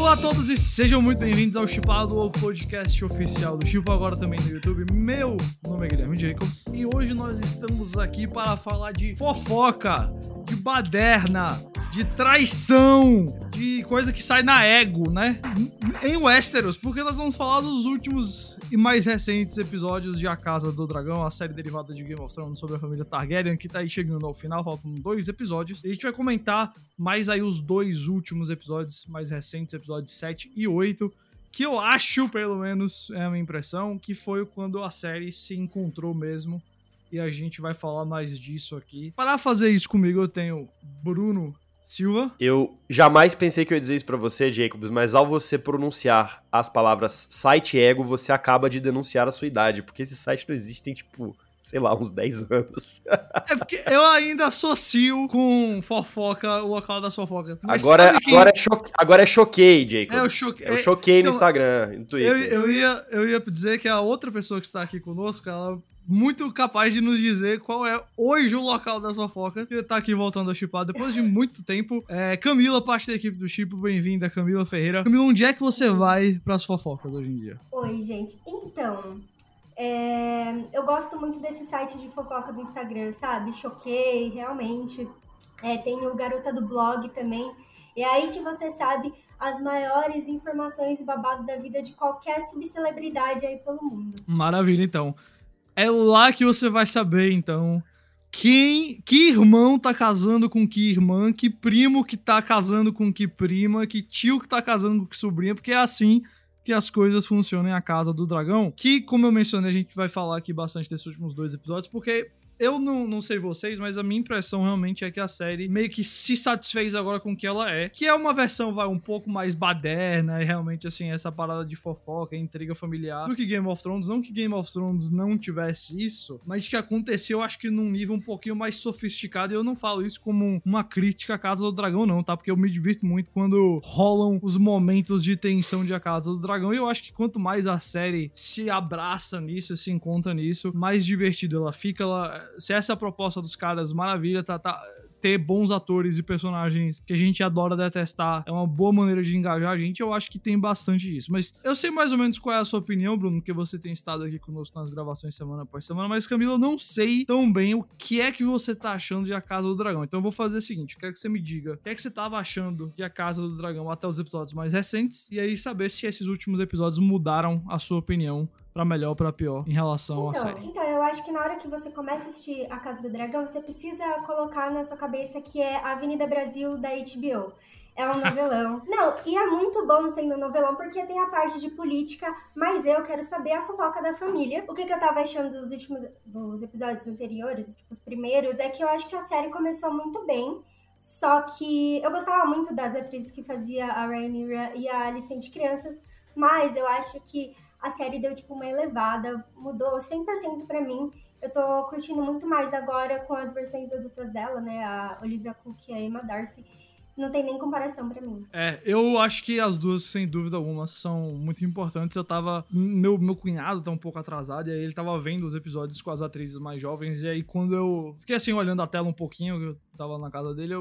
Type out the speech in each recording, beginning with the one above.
Olá a todos e sejam muito bem-vindos ao Chipado, o podcast oficial do Chipo, agora também no YouTube. Meu nome é Guilherme Jacobs e hoje nós estamos aqui para falar de fofoca, de baderna, de traição, de coisa que sai na ego, né? Em Westeros, porque nós vamos falar dos últimos e mais recentes episódios de A Casa do Dragão, a série derivada de Game of Thrones sobre a família Targaryen, que tá aí chegando ao final, faltam 2 episódios. E a gente vai comentar mais aí os 2 últimos episódios mais recentes, episódios 7 e 8, que eu acho, pelo menos, é a minha impressão, que foi quando a série se encontrou mesmo. E a gente vai falar mais disso aqui. Para fazer isso comigo, eu tenho Bruno Silva. Eu jamais pensei que eu ia dizer isso pra você, Jacobs, mas ao você pronunciar as palavras site ego, você acaba de denunciar a sua idade, porque esse site não existe tem, sei lá, uns 10 anos. É porque eu ainda associo com fofoca, o local das fofocas. Agora é choquei, Jacobs. Eu choquei então, no Instagram, no Twitter. Eu ia dizer que a outra pessoa que está aqui conosco, ela muito capaz de nos dizer qual é hoje o local das fofocas. E tá aqui voltando ao Chipado depois de muito tempo. Camila, parte da equipe do Chipo, bem-vinda, Camila Ferreira. Camila, onde é que você vai pras fofocas hoje em dia? Oi, gente. Então, eu gosto muito desse site de fofoca do Instagram, sabe? Choquei, realmente. Tem o Garota do Blog também. E aí que você sabe as maiores informações e babado da vida de qualquer subcelebridade aí pelo mundo. Maravilha, então. É lá que você vai saber, então, que irmão tá casando com que irmã, que primo que tá casando com que prima, que tio que tá casando com que sobrinha, porque é assim que as coisas funcionam em A Casa do Dragão, que, como eu mencionei, a gente vai falar aqui bastante desses últimos 2 episódios, porque eu não sei vocês, mas a minha impressão realmente é que a série meio que se satisfez agora com o que ela é, que é uma versão, um pouco mais baderna, e realmente, assim, essa parada de fofoca, intriga familiar, do que Game of Thrones. Não que Game of Thrones não tivesse isso, mas que aconteceu, acho que num nível um pouquinho mais sofisticado, e eu não falo isso como uma crítica à Casa do Dragão, não, tá? Porque eu me divirto muito quando rolam os momentos de tensão de A Casa do Dragão, e eu acho que quanto mais a série se abraça nisso, se encontra nisso, mais divertido ela fica. Se essa é a proposta dos caras, maravilha, ter bons atores e personagens que a gente adora detestar é uma boa maneira de engajar a gente. Eu acho que tem bastante disso. Mas eu sei mais ou menos qual é a sua opinião, Bruno, porque você tem estado aqui conosco nas gravações semana após semana, mas, Camila, eu não sei tão bem o que é que você tá achando de A Casa do Dragão. Então eu vou fazer o seguinte, eu quero que você me diga o que é que você tava achando de A Casa do Dragão até os episódios mais recentes, e aí saber se esses últimos episódios mudaram a sua opinião pra melhor ou pra pior em relação à série. Então, eu acho que na hora que você começa a assistir A Casa do Dragão, você precisa colocar na sua cabeça que é a Avenida Brasil da HBO. É um novelão. Não, e é muito bom sendo um novelão, porque tem a parte de política, mas eu quero saber a fofoca da família. O que eu tava achando dos episódios anteriores, os primeiros, é que eu acho que a série começou muito bem, só que eu gostava muito das atrizes que fazia a Rhaenyra e a Alicent crianças, mas eu acho que a série deu, uma elevada, mudou 100% pra mim. Eu tô curtindo muito mais agora com as versões adultas dela, né? A Olivia Cook e a Emma Darcy. Não tem nem comparação pra mim. Eu acho que as duas, sem dúvida alguma, são muito importantes. Meu cunhado tá um pouco atrasado, e aí ele tava vendo os episódios com as atrizes mais jovens, e aí quando eu fiquei assim, olhando a tela um pouquinho, eu tava na casa dele,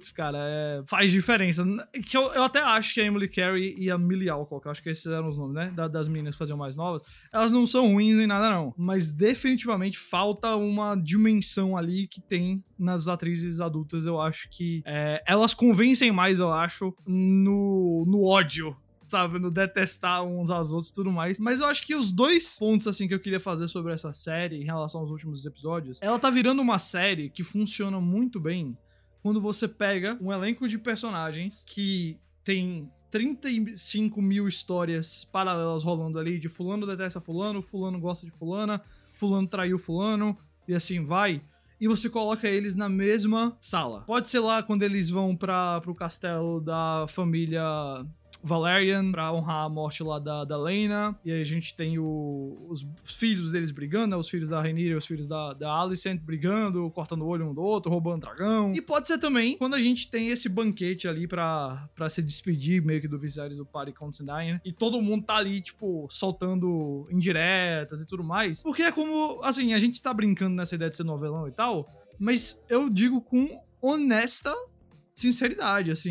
faz diferença. Que eu até acho que a Emily Carey e a Millie Alcock, acho que esses eram os nomes, né? Das meninas que faziam mais novas, elas não são ruins nem nada, não. Mas definitivamente falta uma dimensão ali que tem nas atrizes adultas. Eu acho que elas convencem mais, eu acho, no ódio, sabe, no detestar uns aos outros e tudo mais. Mas eu acho que os 2 pontos, assim, que eu queria fazer sobre essa série em relação aos últimos episódios, ela tá virando uma série que funciona muito bem quando você pega um elenco de personagens que tem 35 mil histórias paralelas rolando ali, de fulano detesta fulano, fulano gosta de fulana, fulano traiu fulano, e assim vai. E você coloca eles na mesma sala. Pode ser lá quando eles vão pro castelo da família Valerian pra honrar a morte lá da Laena. E aí a gente tem os filhos deles brigando, né? Os filhos da Rhaenyra e os filhos da Alicent brigando, cortando o olho um do outro, roubando dragão. E pode ser também quando a gente tem esse banquete ali pra se despedir meio que do Viserys, do Paddy Considine, né? E todo mundo tá ali, soltando indiretas e tudo mais. Porque é como, assim, a gente tá brincando nessa ideia de ser novelão e tal, mas eu digo com honesta sinceridade, assim.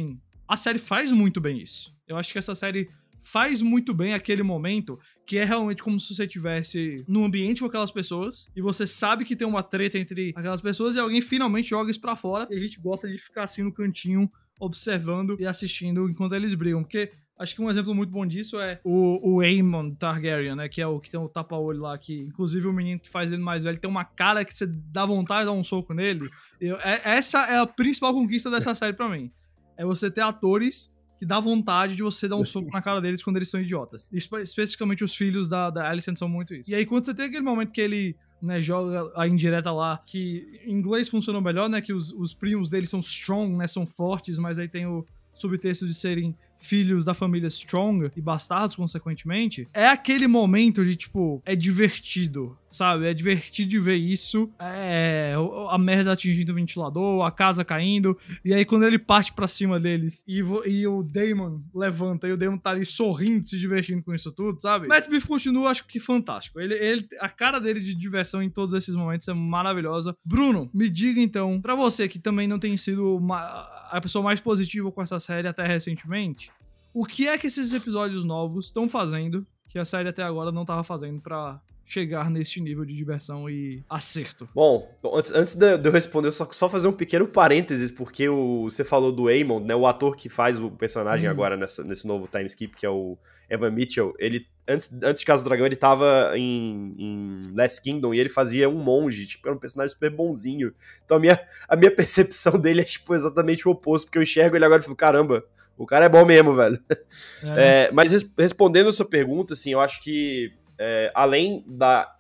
A série faz muito bem isso. Eu acho que essa série faz muito bem aquele momento que é realmente como se você estivesse num ambiente com aquelas pessoas e você sabe que tem uma treta entre aquelas pessoas e alguém finalmente joga isso pra fora e a gente gosta de ficar assim no cantinho observando e assistindo enquanto eles brigam, porque acho que um exemplo muito bom disso é o Aemon Targaryen, né, que é o que tem o tapa-olho lá, que inclusive o menino que faz ele mais velho tem uma cara que você dá vontade de dar um soco nele. Essa é a principal conquista dessa série pra mim. É você ter atores que dá vontade de você dar um soco na cara deles quando eles são idiotas. Especificamente os filhos da Alicent são muito isso. E aí quando você tem aquele momento que ele, né, joga a indireta lá, que em inglês funcionou melhor, né, que os primos deles são strong, né, são fortes, mas aí tem o subtexto de serem filhos da família Strong e bastardos, consequentemente, é aquele momento de, tipo, é divertido, sabe? É divertido de ver isso, a merda atingindo o ventilador, a casa caindo, e aí quando ele parte pra cima deles e o Daemon levanta e o Daemon tá ali sorrindo, se divertindo com isso tudo, sabe? Matt Smith continua, acho que fantástico. A cara dele de diversão em todos esses momentos é maravilhosa. Bruno, me diga então, pra você que também não tem sido a pessoa mais positiva com essa série até recentemente, o que é que esses episódios novos estão fazendo que a série até agora não tava fazendo pra chegar nesse nível de diversão e acerto? Bom, antes de eu responder, só fazer um pequeno parênteses, porque você falou do Aemon, né, o ator que faz o personagem agora nesse novo time skip, que é o Evan Mitchell, ele, antes de Casa do Dragão, ele tava em Last Kingdom e ele fazia um monge, tipo, era um personagem super bonzinho. Então a minha percepção dele é, tipo, exatamente o oposto, porque eu enxergo ele agora e falo, caramba, o cara é bom mesmo, velho. Mas respondendo a sua pergunta, assim, eu acho que além da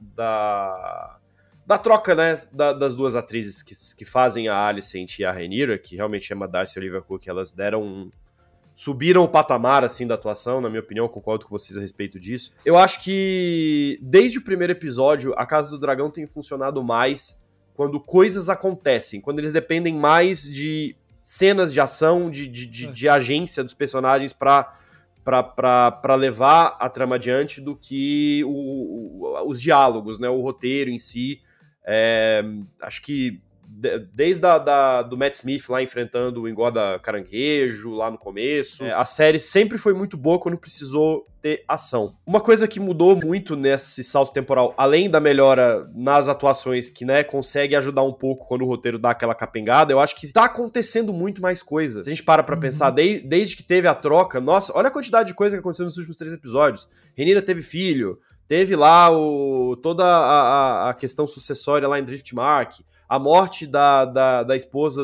troca, né, das duas atrizes que fazem a Alicent e a Rhaenyra, que realmente é a Darcy e a Olivia Cook, elas subiram o patamar, assim, da atuação, na minha opinião, eu concordo com vocês a respeito disso. Eu acho que, desde o primeiro episódio, a Casa do Dragão tem funcionado mais quando coisas acontecem, quando eles dependem mais de cenas de ação, de agência dos personagens pra levar a trama adiante do que os diálogos, né, o roteiro em si. Acho que desde do Matt Smith lá enfrentando o Engorda Caranguejo lá no começo, a série sempre foi muito boa quando precisou ter ação. Uma coisa que mudou muito nesse salto temporal, além da melhora nas atuações, que, né, consegue ajudar um pouco quando o roteiro dá aquela capengada, eu acho que tá acontecendo muito mais coisas. Se a gente para pra pensar, desde que teve a troca, nossa, olha a quantidade de coisa que aconteceu nos últimos 3 episódios. Rhaenyra teve filho, teve lá toda a questão sucessória lá em Driftmark, a morte da esposa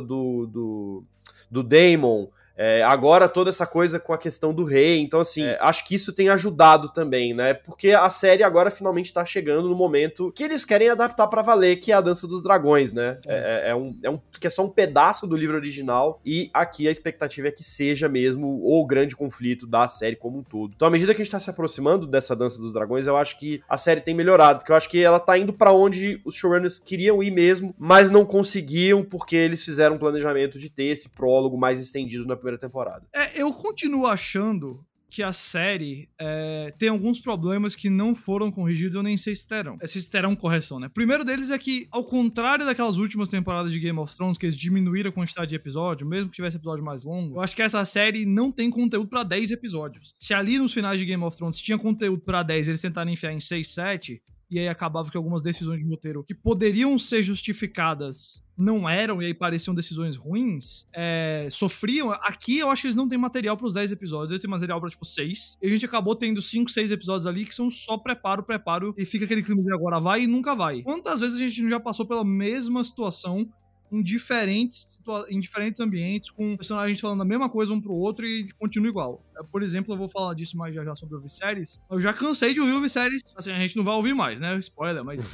do Daemon, agora toda essa coisa com a questão do rei. Então, assim, acho que isso tem ajudado também, né? Porque a série agora finalmente tá chegando no momento que eles querem adaptar pra valer, que é a Dança dos Dragões, né? Que é só um pedaço do livro original, e aqui a expectativa é que seja mesmo o grande conflito da série como um todo. Então, à medida que a gente tá se aproximando dessa Dança dos Dragões, eu acho que a série tem melhorado, porque eu acho que ela tá indo pra onde os showrunners queriam ir mesmo, mas não conseguiam, porque eles fizeram um planejamento de ter esse prólogo mais estendido na primeira temporada. Eu continuo achando que a série tem alguns problemas que não foram corrigidos, eu nem sei se terão. Se terão correção, né? O primeiro deles é que, ao contrário daquelas últimas temporadas de Game of Thrones, que eles diminuíram a quantidade de episódio, mesmo que tivesse episódio mais longo, eu acho que essa série não tem conteúdo pra 10 episódios. Se ali nos finais de Game of Thrones tinha conteúdo pra 10, eles tentaram enfiar em 6, 7... e aí acabava que algumas decisões de roteiro que poderiam ser justificadas não eram, e aí pareciam decisões ruins, sofriam. Aqui eu acho que eles não têm material pros 10 episódios, eles têm material pra, tipo, 6, e a gente acabou tendo 5, 6 episódios ali que são só preparo, e fica aquele clima de agora vai e nunca vai. Quantas vezes a gente não já passou pela mesma situação em diferentes ambientes, com personagens falando a mesma coisa um pro outro e continua igual. Por exemplo, eu vou falar disso mais já sobre o Viserys. Eu já cansei de ouvir o Viserys, assim, a gente não vai ouvir mais, né? Spoiler, mas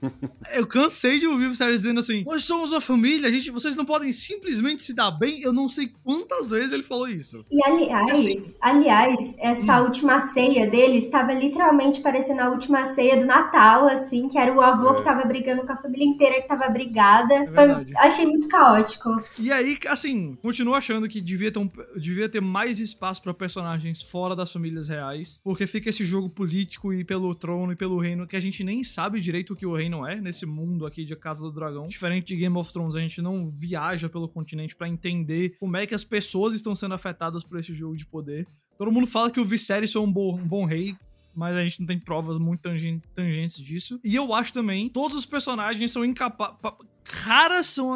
eu cansei de ouvir o Viserys dizendo assim: nós somos uma família, vocês não podem simplesmente se dar bem. Eu não sei quantas vezes ele falou isso. E aliás, essa última ceia dele estava literalmente parecendo a última ceia do Natal, assim, que era o avô que tava brigando com a família inteira, que tava brigada. achei muito caótico. E aí, assim, continuo achando que devia ter mais espaço pra personagens fora das famílias reais, porque fica esse jogo político e pelo trono e pelo reino que a gente nem sabe direito o que o reino é nesse mundo aqui de Casa do Dragão. Diferente de Game of Thrones, a gente não viaja pelo continente pra entender como é que as pessoas estão sendo afetadas por esse jogo de poder. Todo mundo fala que o Viserys é um bom rei, mas a gente não tem provas muito tangentes disso. E eu acho também, todos os personagens são incapazes... Raras são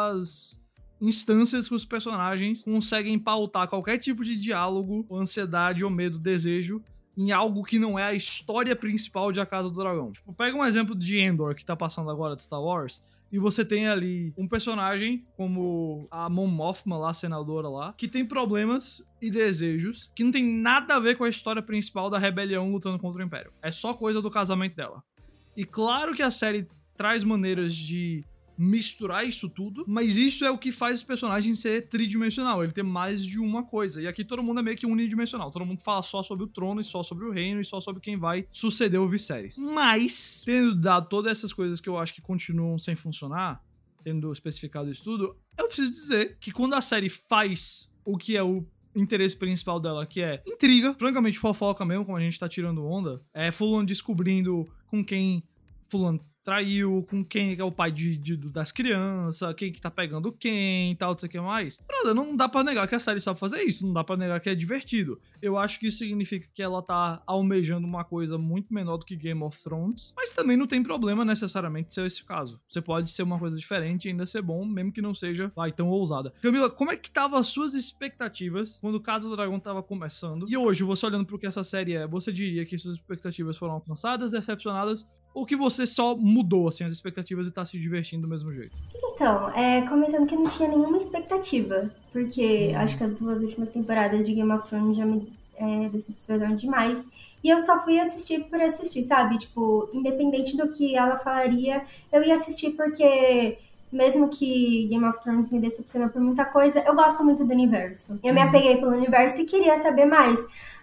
as instâncias que os personagens conseguem pautar qualquer tipo de diálogo, ansiedade ou medo, desejo, em algo que não é a história principal de A Casa do Dragão. Tipo, pega um exemplo de Endor, que tá passando agora de Star Wars, e você tem ali um personagem como a Mon Mothma lá, a senadora lá, que tem problemas e desejos que não tem nada a ver com a história principal da rebelião lutando contra o Império. É só coisa do casamento dela. E claro que a série traz maneiras de misturar isso tudo, mas isso é o que faz os personagens ser tridimensional, ele ter mais de uma coisa. E aqui todo mundo é meio que unidimensional, todo mundo fala só sobre o trono, e só sobre o reino, e só sobre quem vai suceder o Viserys. Mas, tendo dado todas essas coisas que eu acho que continuam sem funcionar, tendo especificado isso tudo, eu preciso dizer que quando a série faz o que é o interesse principal dela, que é intriga, francamente fofoca mesmo, como a gente tá tirando onda, é fulano descobrindo com quem fulano traiu, com quem é o pai das crianças, quem que tá pegando quem, tal, não sei o que mais. Brother, não dá pra negar que a série sabe fazer isso, não dá pra negar que é divertido. Eu acho que isso significa que ela tá almejando uma coisa muito menor do que Game of Thrones, mas também não tem problema necessariamente ser esse caso. Você pode ser uma coisa diferente e ainda ser bom, mesmo que não seja, tão ousada. Camila, como é que estavam as suas expectativas quando Casa do Dragão tava começando? E hoje, você olhando pro que essa série é, você diria que suas expectativas foram alcançadas, decepcionadas, ou que você só mudou, assim, as expectativas e tá se divertindo do mesmo jeito? Então, começando que eu não tinha nenhuma expectativa, porque acho que as 2 últimas temporadas de Game of Thrones já me decepcionaram demais, e eu só fui assistir por assistir, sabe? Tipo, independente do que ela falaria, eu ia assistir porque, mesmo que Game of Thrones me decepcionou por muita coisa, eu gosto muito do universo. Eu me apeguei pelo universo e queria saber mais,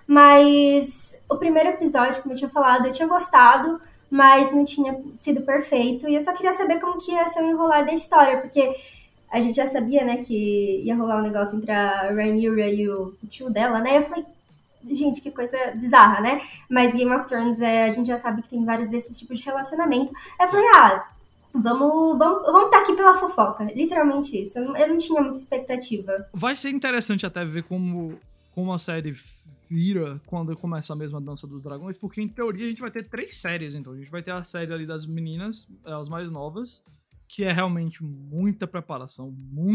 mas o primeiro episódio, como eu tinha falado, eu tinha gostado, mas não tinha sido perfeito, e eu só queria saber como que ia ser o enrolar da história, porque a gente já sabia, né, que ia rolar um negócio entre a Rhaenyra e o tio dela, né, eu falei, gente, que coisa bizarra, né, mas Game of Thrones, a gente já sabe que tem vários desses tipos de relacionamento, eu falei, vamos tá aqui pela fofoca, literalmente isso, eu não tinha muita expectativa. Vai ser interessante até ver como a série vira quando começa a mesma Dança dos Dragões, porque em teoria a gente vai ter 3 séries, então a gente vai ter a série ali das meninas, as mais novas, que é realmente muita preparação,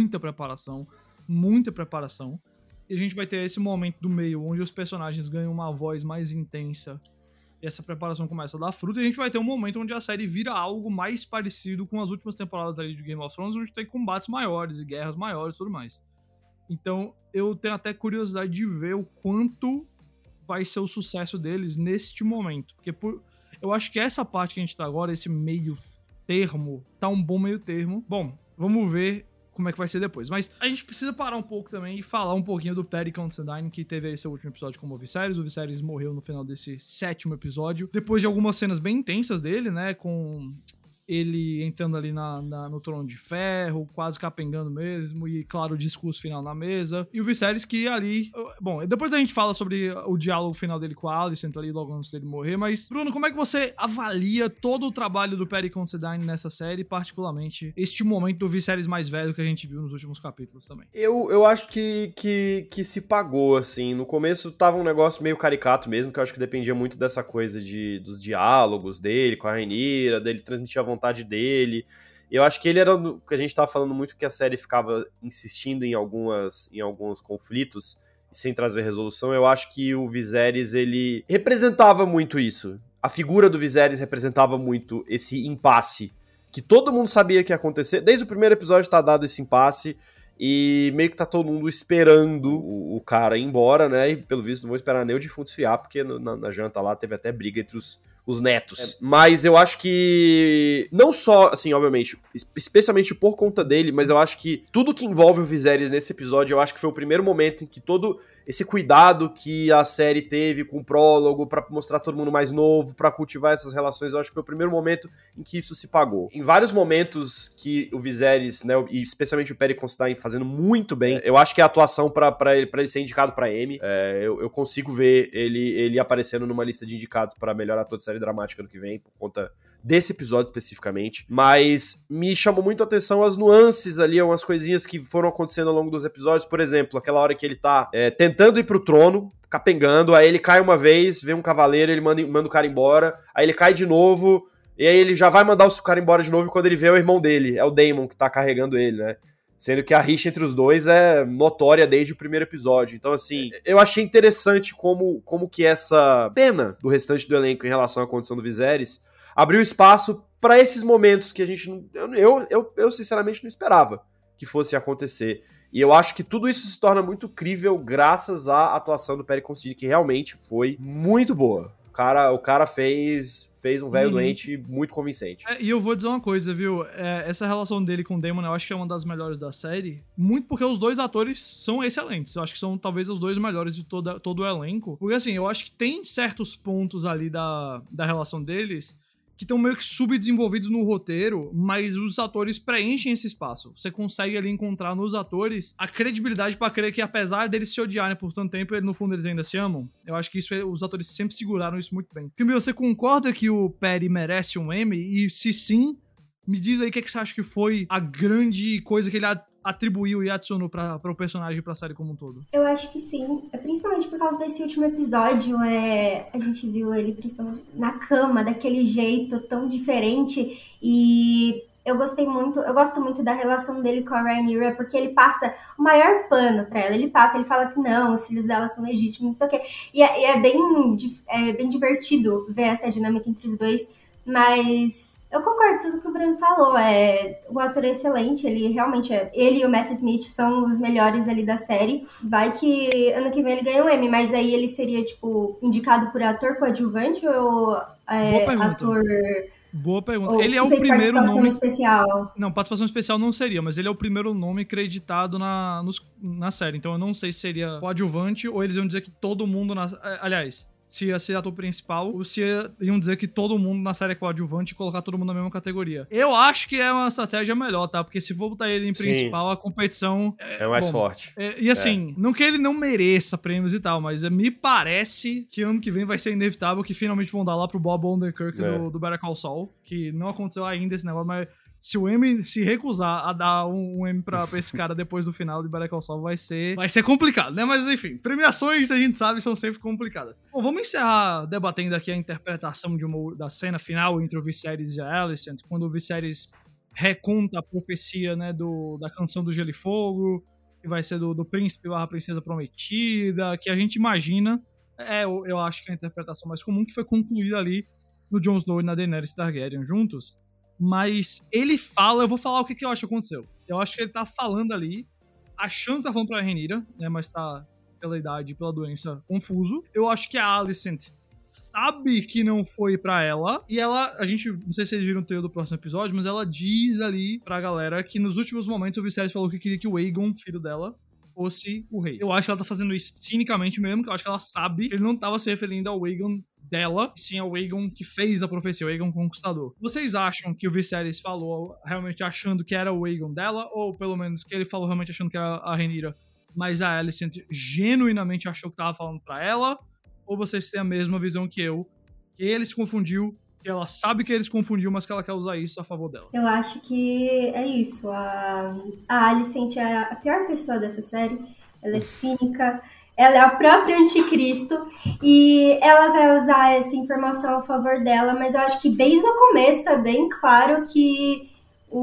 e a gente vai ter esse momento do meio, onde os personagens ganham uma voz mais intensa, e essa preparação começa a dar fruto, e a gente vai ter um momento onde a série vira algo mais parecido com as últimas temporadas ali de Game of Thrones, onde tem combates maiores e guerras maiores e tudo mais. Então, eu tenho até curiosidade de ver o quanto vai ser o sucesso deles neste momento. Porque eu acho que essa parte que a gente tá agora, esse meio termo, tá um bom meio termo. Bom, vamos ver como é que vai ser depois. Mas a gente precisa parar um pouco também e falar um pouquinho do Paddy Considine, que teve esse último episódio como o Viserys. O Viserys morreu no final desse 7º episódio. Depois de algumas cenas bem intensas dele, né, com ele entrando ali no Trono de Ferro, quase capengando mesmo, e claro, o discurso final na mesa, e o Viserys que ali... Bom, depois a gente fala sobre o diálogo final dele com a Alicent ali logo antes dele morrer, mas Bruno, como é que você avalia todo o trabalho do Paddy Considine nessa série, particularmente este momento do Viserys mais velho que a gente viu nos últimos capítulos também? Eu acho que se pagou, assim. No começo tava um negócio meio caricato mesmo, que eu acho que dependia muito dessa coisa dos diálogos dele com a Rhaenyra, dele transmitir a vontade dele. Eu acho que ele era o que a gente tava falando muito, que a série ficava insistindo em alguns conflitos e sem trazer resolução. Eu acho que o Viserys, ele representava muito isso. A figura do Viserys representava muito esse impasse que todo mundo sabia que ia acontecer. Desde o primeiro episódio tá dado esse impasse e meio que tá todo mundo esperando o cara ir embora, né? E pelo visto não vou esperar nem o defunto esfriar, porque na janta lá teve até briga entre os os netos. Mas eu acho que, não só, assim, obviamente, especialmente por conta dele, mas eu acho que tudo que envolve o Viserys nesse episódio, eu acho que foi o primeiro momento em que todo esse cuidado que a série teve com o prólogo, pra mostrar todo mundo mais novo, pra cultivar essas relações, eu acho que foi o primeiro momento em que isso se pagou. Em vários momentos que o Viserys, né, e especialmente o Perry Considine fazendo muito bem, eu acho que a atuação pra ele ser indicado pra Emmy, eu consigo ver ele aparecendo numa lista de indicados pra melhor ator de série dramática no que vem, por conta desse episódio especificamente, mas me chamou muito a atenção as nuances ali, umas coisinhas que foram acontecendo ao longo dos episódios, por exemplo, aquela hora que ele tá tentando ir pro trono, capengando, aí ele cai uma vez, vê um cavaleiro, ele manda o cara embora, aí ele cai de novo, e aí ele já vai mandar o cara embora de novo, e quando ele vê é o irmão dele, é o Daemon que tá carregando ele, né? Sendo que a rixa entre os dois é notória desde o primeiro episódio. Então, assim, eu achei interessante como que essa pena do restante do elenco em relação à condição do Viserys abriu espaço para esses momentos que a gente não... Eu sinceramente não esperava que fosse acontecer. E eu acho que tudo isso se torna muito crível graças à atuação do Perry Considine, que realmente foi muito boa. O cara fez um velho doente muito convincente. E eu vou dizer uma coisa, viu? Essa relação dele com o Daemon, eu acho que é uma das melhores da série. Muito porque os dois atores são excelentes. Eu acho que são talvez os dois melhores de todo o elenco. Porque assim, eu acho que tem certos pontos ali da relação deles que estão meio que subdesenvolvidos no roteiro, mas os atores preenchem esse espaço. Você consegue ali encontrar nos atores a credibilidade pra crer que, apesar deles se odiarem por tanto tempo, no fundo eles ainda se amam. Eu acho que os atores sempre seguraram isso muito bem. Camila, você concorda que o Perry merece um Emmy? E se sim, me diz aí o que você acha que foi a grande coisa que ele atribuiu e adicionou para o personagem e pra série como um todo. Eu acho que sim, principalmente por causa desse último episódio, a gente viu ele principalmente na cama, daquele jeito tão diferente, e eu gosto muito da relação dele com a Rhaenyra, porque ele passa o maior pano pra ela, ele fala que não, os filhos dela são legítimos, não sei o quê, e é bem divertido ver essa dinâmica entre os dois, mas eu concordo com tudo que o Bruno falou. O ator é excelente, ele realmente ele e o Matt Smith são os melhores ali da série. Vai que ano que vem ele ganha um Emmy, mas aí ele seria, tipo, indicado por ator coadjuvante ou ator... Boa pergunta. Ele é o primeiro nome especial. Não, participação especial não seria, mas ele é o primeiro nome creditado na série. Então eu não sei se seria coadjuvante ou eles iam dizer que todo mundo aliás, se ia ser ator principal, ou se iam dizer que todo mundo na série é coadjuvante e colocar todo mundo na mesma categoria. Eu acho que é uma estratégia melhor, tá? Porque se for botar ele em principal, a competição... É mais forte. E assim, não que ele não mereça prêmios e tal, mas me parece que ano que vem vai ser inevitável que finalmente vão dar lá pro Bob Odenkirk do Better Call Saul, que não aconteceu ainda esse negócio, mas... Se o Emmy se recusar a dar um Emmy pra esse cara depois do final de Better Call Saul, vai ser complicado, né? Mas enfim, premiações, a gente sabe, são sempre complicadas. Bom, vamos encerrar debatendo aqui a interpretação da cena final entre o Viserys e a Alicent, quando o Viserys reconta a profecia, né, da canção do Gelo e Fogo, que vai ser do príncipe barra princesa prometida, que a gente imagina, eu acho que é a interpretação mais comum, que foi concluída ali no Jon Snow e na Daenerys Targaryen juntos. Mas ele fala, eu vou falar o que eu acho que aconteceu. Eu acho que ele tá falando ali, achando que tá falando pra Rhaenyra, né, mas tá, pela idade e pela doença, confuso. Eu acho que a Alicent sabe que não foi pra ela, e a gente, não sei se vocês viram o trailer do próximo episódio, mas ela diz ali pra galera que nos últimos momentos o Viserys falou que queria que o Aegon, filho dela, fosse o rei. Eu acho que ela tá fazendo isso cinicamente mesmo, que eu acho que ela sabe que ele não tava se referindo ao Aegon dela, sim ao Aegon que fez a profecia, o Aegon Conquistador. Vocês acham que o Viserys falou realmente achando que era o Aegon dela, ou pelo menos que ele falou realmente achando que era a Rhaenyra, mas a Alicent genuinamente achou que tava falando pra ela? Ou vocês têm a mesma visão que eu, que ele se confundiu, que ela sabe que ele se confundiu, mas que ela quer usar isso a favor dela? Eu acho que é isso. A Alicent é a pior pessoa dessa série. Ela é cínica, ela é a própria anticristo e ela vai usar essa informação a favor dela, mas eu acho que desde o começo é bem claro que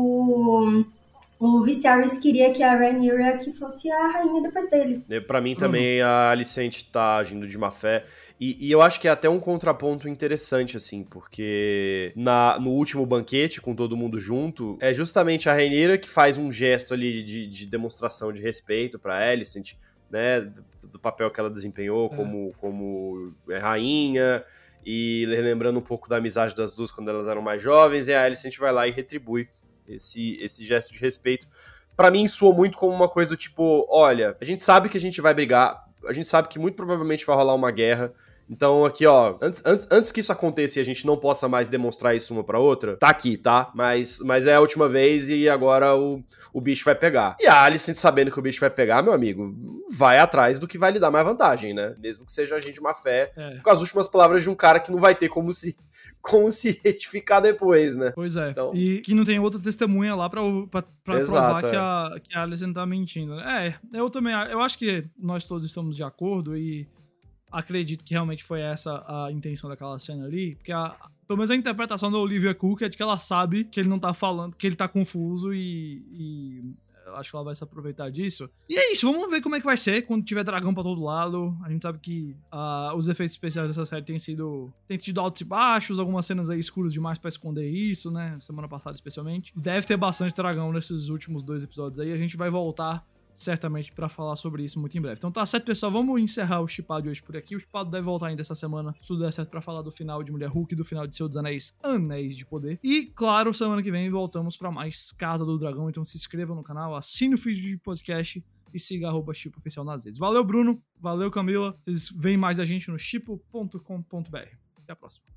o Viserys queria que a Rhaenyra que fosse a rainha depois dele. Pra mim também a Alicent tá agindo de má fé. E eu acho que é até um contraponto interessante, assim, porque no último banquete, com todo mundo junto, é justamente a Rhaenyra que faz um gesto ali de demonstração de respeito pra Alicent, né, do papel que ela desempenhou como rainha, e lembrando um pouco da amizade das duas quando elas eram mais jovens, e a Alicent vai lá e retribui esse gesto de respeito. Pra mim, soou muito como uma coisa do tipo, olha, a gente sabe que a gente vai brigar, a gente sabe que muito provavelmente vai rolar uma guerra, então aqui, ó, antes que isso aconteça e a gente não possa mais demonstrar isso uma pra outra, tá aqui, tá? Mas é a última vez e agora o bicho vai pegar. E a Alicent, sabendo que o bicho vai pegar, meu amigo, vai atrás do que vai lhe dar mais vantagem, né? Mesmo que seja agente de má fé, com as últimas palavras de um cara que não vai ter como se retificar depois, né? Pois é. Então... E que não tem outra testemunha lá pra Exato, provar que a Alicent tá mentindo. Eu também, eu acho que nós todos estamos de acordo e acredito que realmente foi essa a intenção daquela cena ali, porque pelo menos a interpretação da Olivia Cooke é de que ela sabe que ele não tá falando, que ele tá confuso e eu acho que ela vai se aproveitar disso. E é isso, vamos ver como é que vai ser quando tiver dragão pra todo lado. A gente sabe que os efeitos especiais dessa série têm tido altos e baixos, algumas cenas aí escuras demais pra esconder isso, né? Semana passada especialmente. Deve ter bastante dragão nesses últimos 2 episódios aí, a gente vai voltar certamente pra falar sobre isso muito em breve. Então tá certo, pessoal, vamos encerrar o Shippado de hoje por aqui. O Shippado deve voltar ainda essa semana, se tudo der certo, pra falar do final de Mulher Hulk e do final de Senhor dos Anéis, Anéis de Poder. E, claro, semana que vem voltamos pra mais Casa do Dragão, então se inscreva no canal, assine o feed de podcast e siga @chippooficial nas redes. Valeu, Bruno, valeu, Camila, vocês veem mais da gente no chippo.com.br. Até a próxima.